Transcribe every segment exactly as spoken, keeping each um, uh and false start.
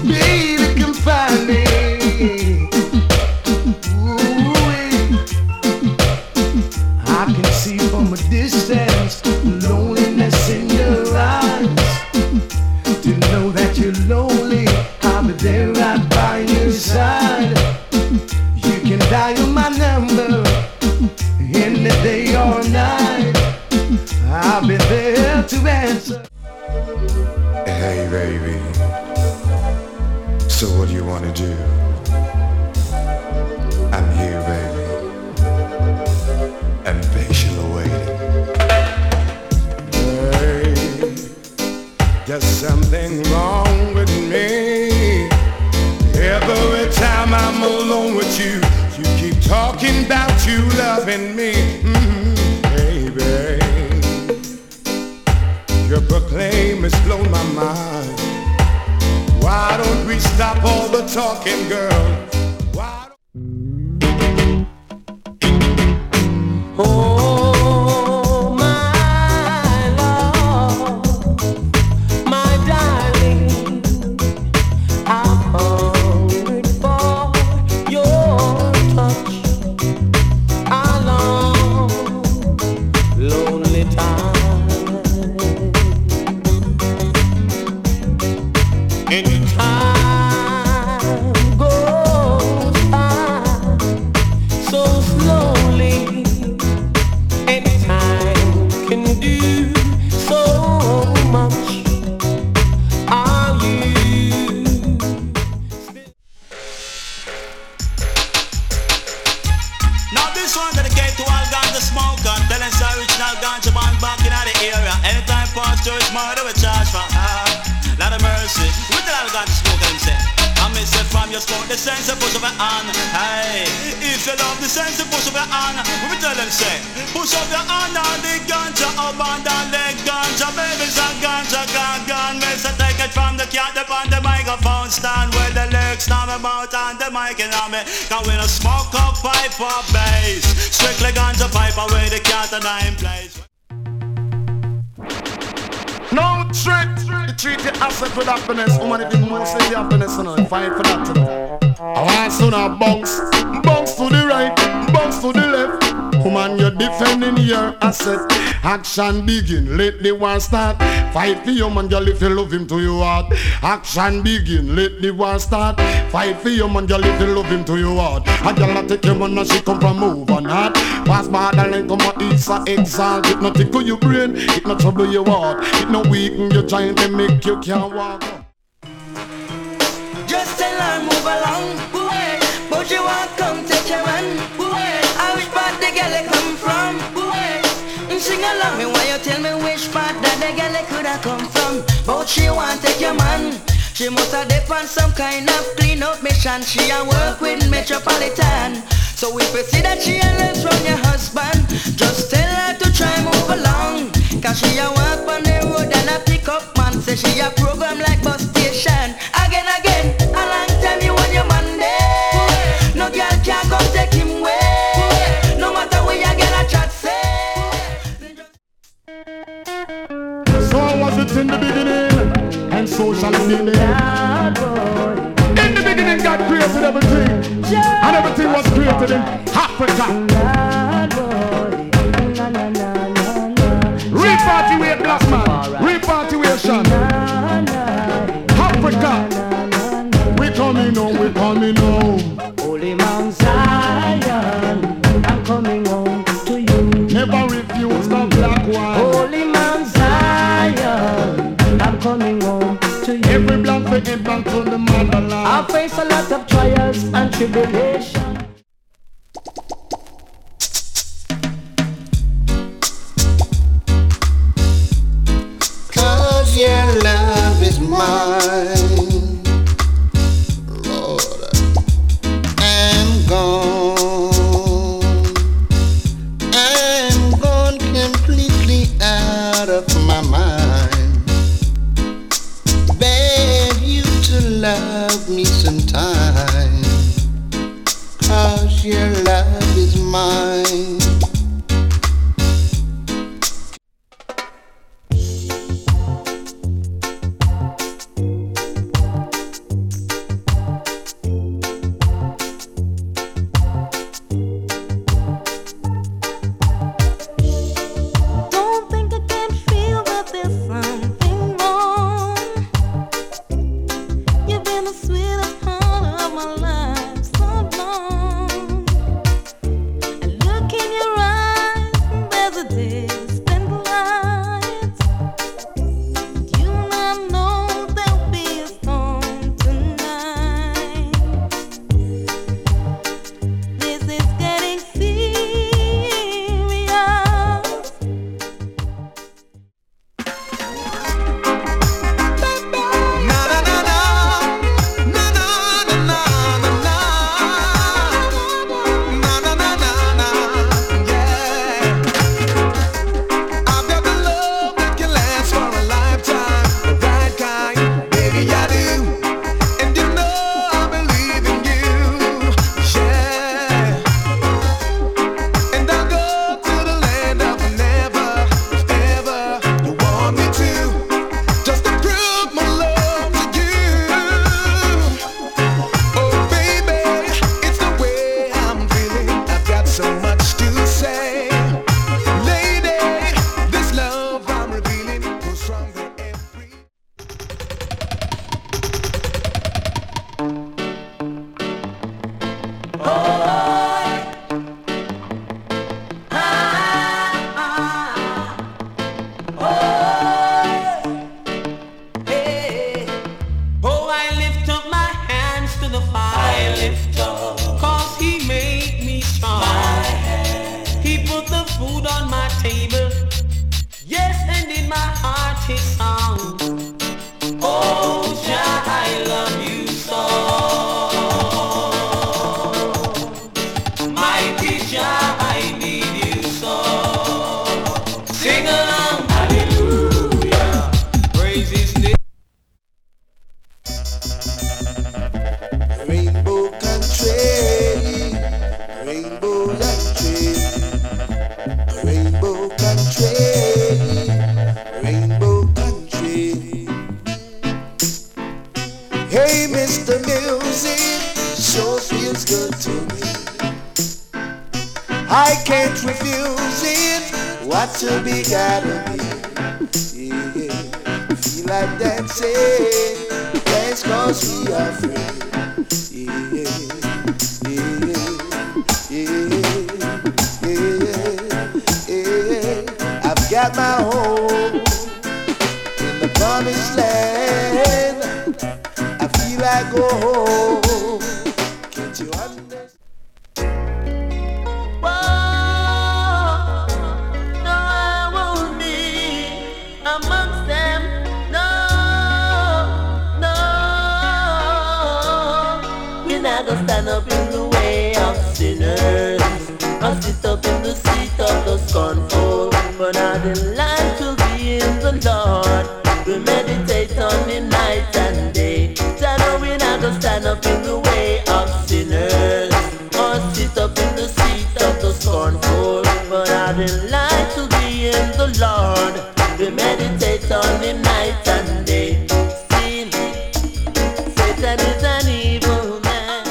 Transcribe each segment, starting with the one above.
baby can find me. Ooh, I can see from a distance loneliness in your eyes. To know that you're lonely, I'll be there right by your side. You can dial my number any day or night. I'll be there to answer. Hey baby, so what do you want to do? I'm here baby, and patiently waiting. Hey, there's something wrong with me. Every time I'm alone with you, you keep talking about you loving me. Mm-hmm. Hey babe, your proclaim has blown my mind. Why don't we stop all the talking, girl? Why don't... Oh, my love, my darling, I've hungered for your touch a long, lonely time. And time goes by so slowly, and time can do so much. Are you still? Now this one dedicated to all ganja smoker. Tell us the original ganja man back in the area. Anytime past to his murder we charge for. Ah, lot of mercy. We tell all ganja smoker himself. I miss it from your smoke the sense of push up your hand. Hey, if you love the sense of push up your hand, we tell them say, push up your hand on the ganja up and down the ganja. Babies and ganja gone gone. Miss I take it from the cat upon the microphone stand where the lyrics now about on the mic and on me. Can we no smoke up pipe or bass? Strictly ganja pipe away the cat and I'm place. No trick, you treat your asset with happiness. Woman, if you know say the happiness, you know, fight for that today. I want to now bounce, bounce to the right, bounce to the left. Woman, you're defending your asset. Action begin, let the war start. Fight for your man, girl, if you love him to your heart. Action begin, let the war start. Fight for your man, girl, if you love him to your heart. A girl that take your man and she come from over not. Pass by the line, come on, it's a exalt. It not tickle your brain, it not trouble your heart. It not weaken your giant and make you can't walk up. Just tell her move along, boy. But you want come take your man, boy. I wish part the girl they come from, boy. Sing along me while you tell me which part that the girl they coulda come from. But she want take your man. She must have dip on some kind of clean up mission. She a work with Metropolitan. So if you see that she a lives from your husband, just tell her to try move along. Cause she a walk on the road and a pick up man. Say she a program like bus station. Again, again, a long time you want your man there. No girl can come take him away. No matter where you get a chat say. So was it in the beginning, and so shall it be in the end. In the beginning God created everything, and everything was created in Africa. Repatriate black man, repatriation. Africa, we coming home, we coming home. Holy Mount Zion, I'm coming home to you. Never refuse the black one. Holy Mount Zion, I'm coming home to you. Every black we head back to the motherland. I face a lot of trials and tribulation. Cause your love is mine, Lord, I'm gone, I'm gone completely out of my mind. Beg you to love me sometime, cause your love is mine. lift up. Cause he made me strong. He put the food on my table. Yes, and in my heart his song. Oh, Jah, I love you so. Mighty Jah, I need you so. Sing along, hallelujah. Praise his name. Rainbow country, rainbow country, rainbow country, rainbow country. Hey, Mister Music, sure feels good to me. I can't refuse it. What to be gotta be. Yeah, yeah. Feel like dancing. Dance cause we are free. Yeah, yeah, yeah, yeah, yeah. I've got my home in the promised land. I feel I go home. Can't you understand? No, I won't be amongst them. No, no. We're not gonna stand up in the way of sinners, or sit up in the seat of the scornful. But our delight will be in the Lord. We meditate on Him night and day. I know we're not gonna stand up in the way of sinners, or sit up in the seat of the scornful. But our delight will be in the Lord. We meditate on Him night and day. Sin, Satan is an evil man.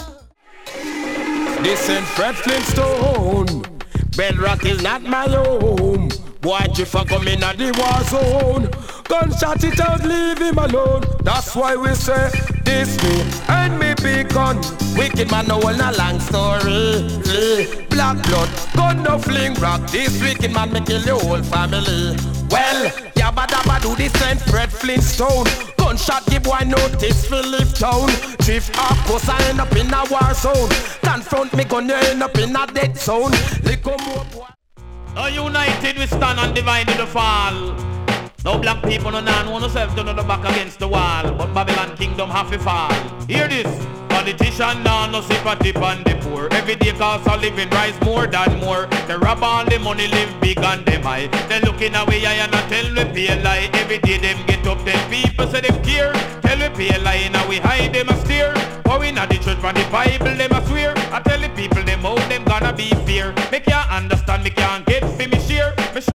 This ain't Fred Flintstone. Bedrock is not my home. Boy, Jiffa come in at the war zone. Gunshot it out, leave him alone. That's why we say this me and me beacon. Wicked man no one a long story. Black blood, gun no fling rock. This wicked man me kill the whole family. Well, yabba dabba do this ain't Fred Flintstone. Gunshot give boy notice for live town. Drift up cause I end up in a war zone. Confront me gun you end up in a dead zone. Little more boy. Now united we stand and divided the fall. Now black people no nan want themselves to the back against the wall. But Babylon kingdom have to fall. Hear this. Politician now no sympathy on the poor. Every day cost of living rise more than more. They rob all the money, live big and them high. They looking away and not tell me pay a lie. Every day them get up, tell people say them care. Tell me pay a lie, now we hide them a steer. But we not the church for the Bible, them a swear. I tell the people them how them gonna be fear. Make you understand, make you